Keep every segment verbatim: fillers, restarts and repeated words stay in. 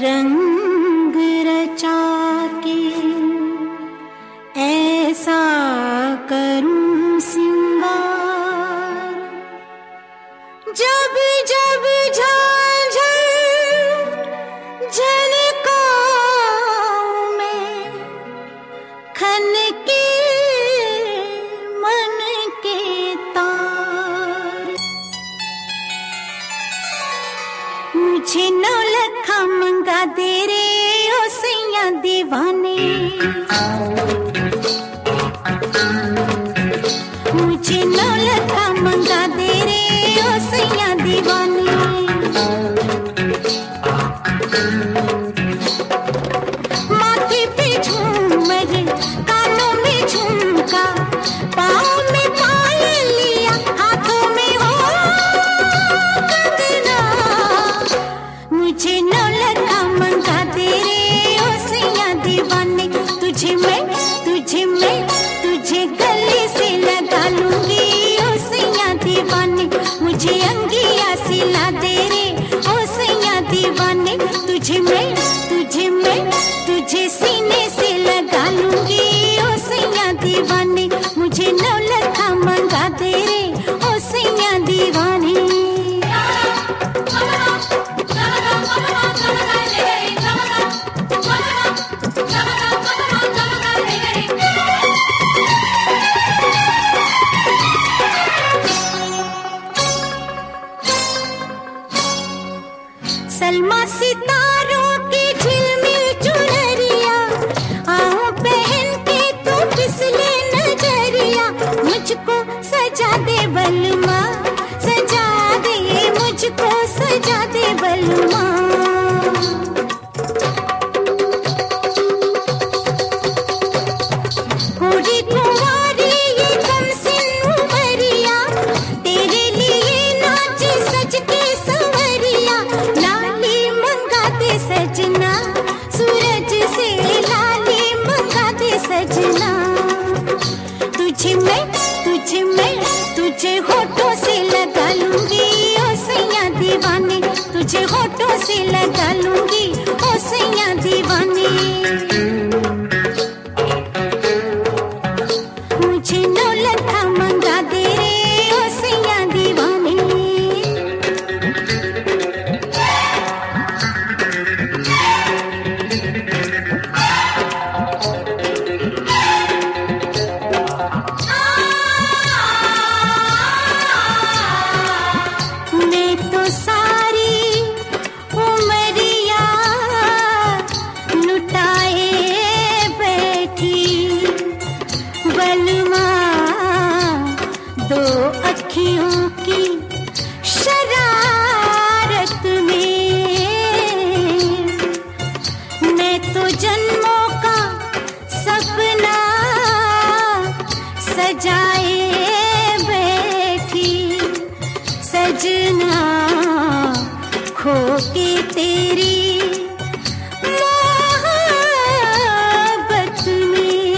रंग रचा के ऐसा करूं सिंगार, जब जब झांझर झनकाऊं मैं, खनके मन के तार। मुझे नौलखा मंगा दे रे ओ सैया दीवाने, मुझे नौलखा मंगा दे रे ओ सैया दीवाने। माथे पे झूमर, कानों में झुमका, पाँव में पायलिया, हाथों में हो कंगना। मुझे नौलखा मंगा दे रे ओ सैया दीवाने। तुझे मैं तुझे मैं तुझे गले से लगा लूंगी ओ सैया दीवाने। मुझे अंगिया सिला दे रे ओ सैया दीवाने। तुझे मैं तुझे मैं तुझे सीने से लगा लूंगी ओ सैया दीवाने। मुझे नौलखा मंगा दे रे ओ सैया दीवाने। सलमा सितारों की झिलमिल चुनरिया, आओ पहन के तू फिसले नजरिया। मुझको सजा दे बलमा, सजा दे मुझको सजा दे बलमा। पूरी कुंवारी ये कमसिन उमरिया, तेरे लिए नाचे सज के संवरिया। लाली मंगा दे सजना, सूरज से लाली मंगा दे सजना। तुझे मैं तुझे मैं तुझे होठों से लगा लूंगी ओ सैया दीवाने। तुझे होठों से लगा लूंगी ओ सैया दीवाने। मुझे नौलखा मंगा दे रे ओ सैया दीवाने। मैं तो सारी उमरिया लुटाए बैठी, बलमा दो अखियों की शरारत में। मैं तो जन्मों का सपना सजाए बैठी, सजना खो के तेरी मोहब्बत में।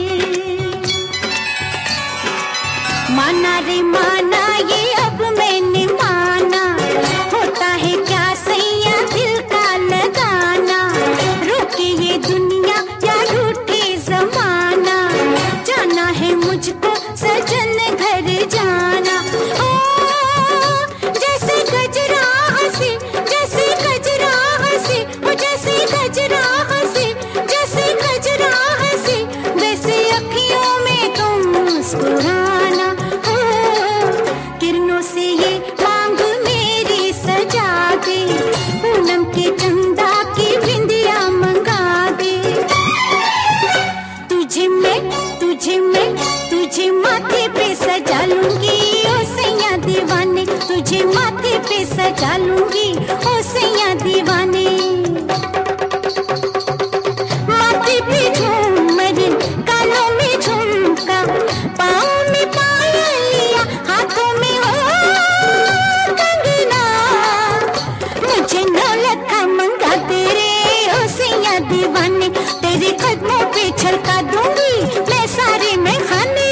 माना रे माना ये अब मैंने माना, होता है क्या सैया दिल का लगाना। रोके ये दुनिया या रूठे जमाना, जाना है मुझको सजन घर जाना। ओ जैसे गजरा हंसी, जैसे गजरा हंसी, ओ जैसे गजरा हंसी, जैसे गजरा हंसी, वैसे अखियों में तुम मुस्कुराना। ओ किरणों से ये मांग मेरी सजा दे, पूनम के चंदा की बिंदिया मंगा दे। तुझे मैं तुझे मैं तुझे माथे पे सजा लूंगी ओ सैया दीवाने। तुझे माथे पे सजा लूंगी ओ सैया दीवाने। माथे पे झूमर, कानों में झुमका, पाँव में पायलिया, हाथों में हो कंगना। मुझे नौलखा मंगा दे रे ओ सैया दीवाने। तेरे कदमों पे छलका दूंगी मैं सारे में खाने।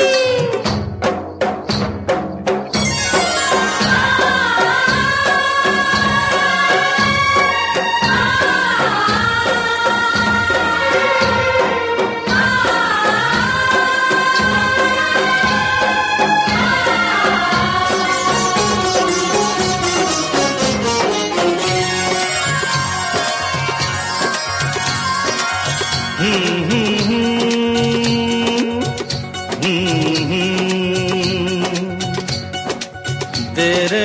तेरे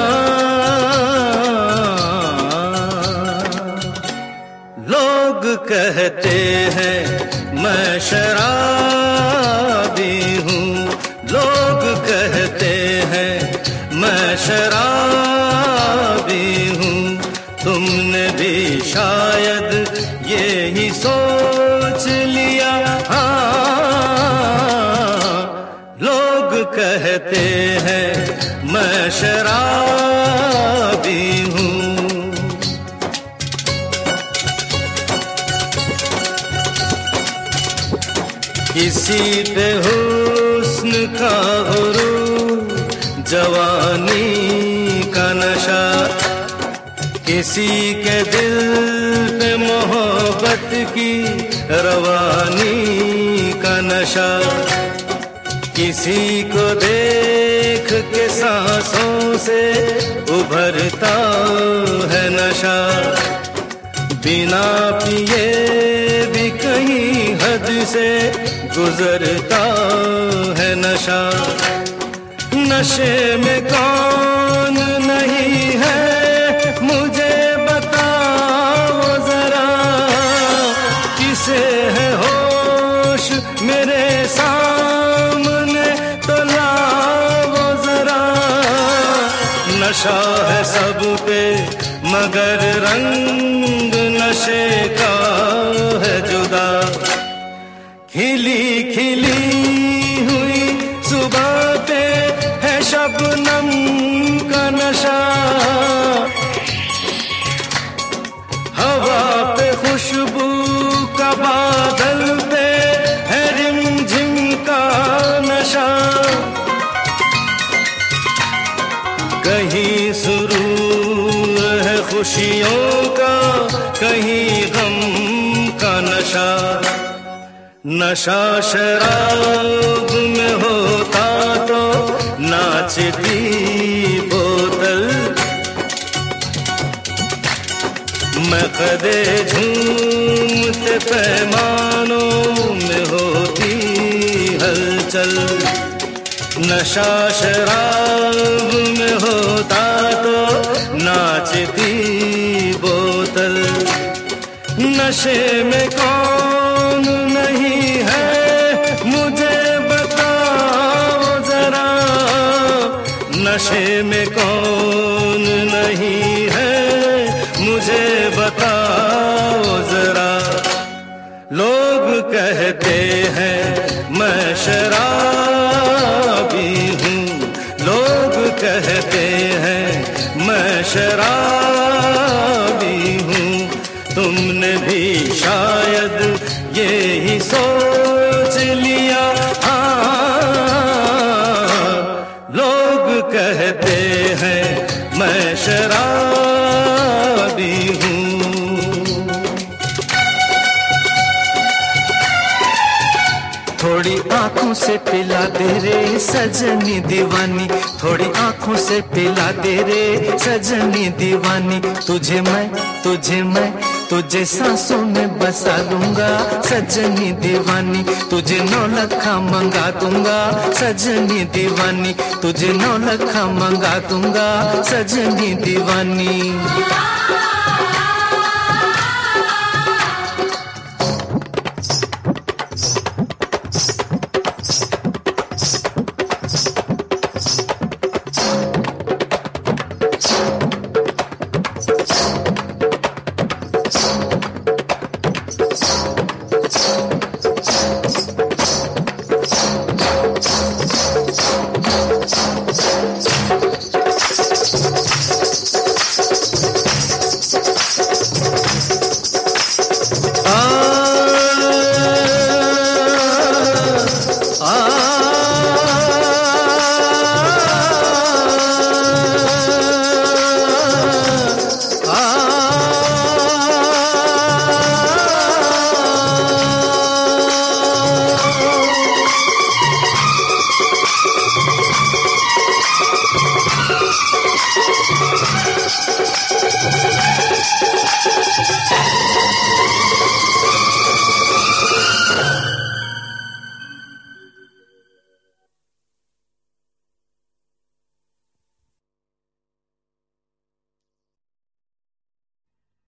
नाम लोग कहते हैं मैं शराबी हूँ, लोग कहते हैं मैं शराबी हूँ। तुमने भी शायद ये ही सोच लिया, हाँ लोग कहते हैं मैं शराबी हूँ। किसी पे हुस्न का गुरूर, जवानी का नशा, किसी के दिल पे मोहब्बत की रवानी का नशा, किसी को देख के सांसों से उभरता है नशा, बिना पिए भी कहीं हद से गुजरता है नशा। नशे में कौन नहीं है मुझे बताओ जरा, किसे है होश मेरे सामने तो लाओ जरा। नशा है सब पे मगर रंग नशे का है जुदा। खिली खिली हुई सुबह पे है शबनम का नशा, हवा पे खुशबू का बादल पे है रिमझिम का नशा। कहीं सुरूर है खुशियों का, कहीं गम का नशा। नशा शराब में होता तो नाचती बोतल, मकदे झूमते पैमानों में होती हलचल। नशा शराब में होता तो नाचती बोतल, नशे में कौन नहीं है मुझे बताओ जरा, नशे में कौन नहीं है मुझे बताओ जरा। लोग कहते हैं मैं शराबी हूँ, लोग कहते हैं मैं शराबी हूँ। तुमने भी शायद ये ही सोच लिया, हाँ लोग कहते हैं मैं शराबी हूँ। थोड़ी आंखों से पिला दे रे सजनी दीवानी, थोड़ी आंखों से पिला दे रे सजनी दीवानी। तुझे मैं तुझे मैं तुझे सांसों में बसा लूंगा सजनी दीवानी, तुझे नौ लखा मंगा दूंगा सजनी दीवानी, तुझे नौ लखा मंगा दूंगा सजनी दीवानी।